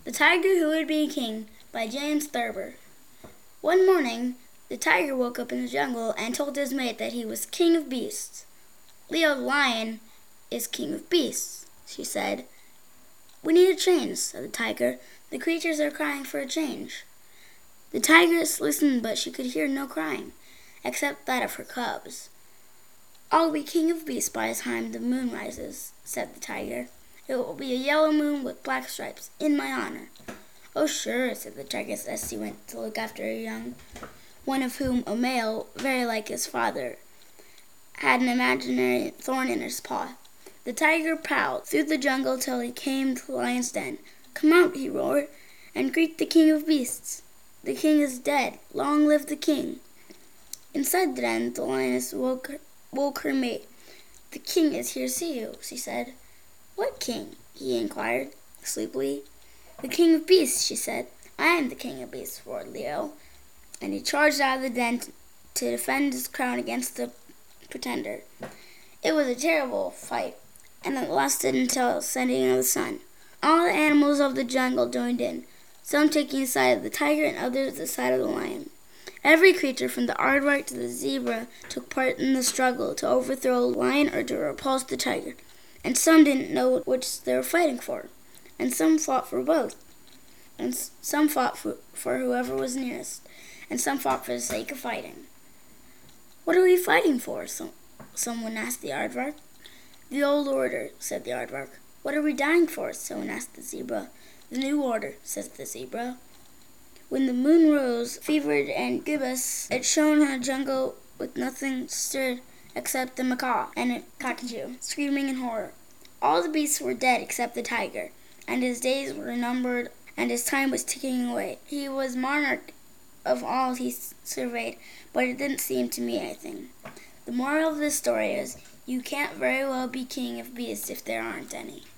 The Tiger Who Would Be King by James Thurber. One morning, the tiger woke up in the jungle and told his mate that he was king of beasts. Leo the lion is king of beasts, she said. We need a change, said the tiger. The creatures are crying for a change. The tigress listened, but she could hear no crying, except that of her cubs. I'll be king of beasts by the time the moon rises, said the tiger. It will be a yellow moon with black stripes, in my honor. Oh, sure, said the tigress as she went to look after her young, one of whom, a male, very like his father, had an imaginary thorn in his paw. The tiger prowled through the jungle till he came to the lion's den. Come out, he roared, and greet the king of beasts. The king is dead. Long live the king. Inside the den, the lioness woke her mate. The king is here to see you, she said. What king? He inquired, sleepily. The king of beasts, she said. I am the king of beasts, roared Leo, and he charged out of the den to defend his crown against the pretender. It was a terrible fight, and it lasted until setting of the sun. All the animals of the jungle joined in, some taking the side of the tiger and others the side of the lion. Every creature from the aardvark to the zebra took part in the struggle to overthrow the lion or to repulse the tiger. And some didn't know which they were fighting for, and some fought for both, and some fought for whoever was nearest, and some fought for the sake of fighting. What are we fighting for? Someone asked the aardvark. The old order, said the aardvark. What are we dying for? Someone asked the zebra. The new order, says the zebra. When the moon rose, fevered and gibbous, it shone on a jungle with nothing stirred except the macaw and a cockatoo, screaming in horror. All the beasts were dead except the tiger, and his days were numbered, and his time was ticking away. He was monarch of all he surveyed, but it didn't seem to mean anything. The moral of this story is, you can't very well be king of beasts if there aren't any.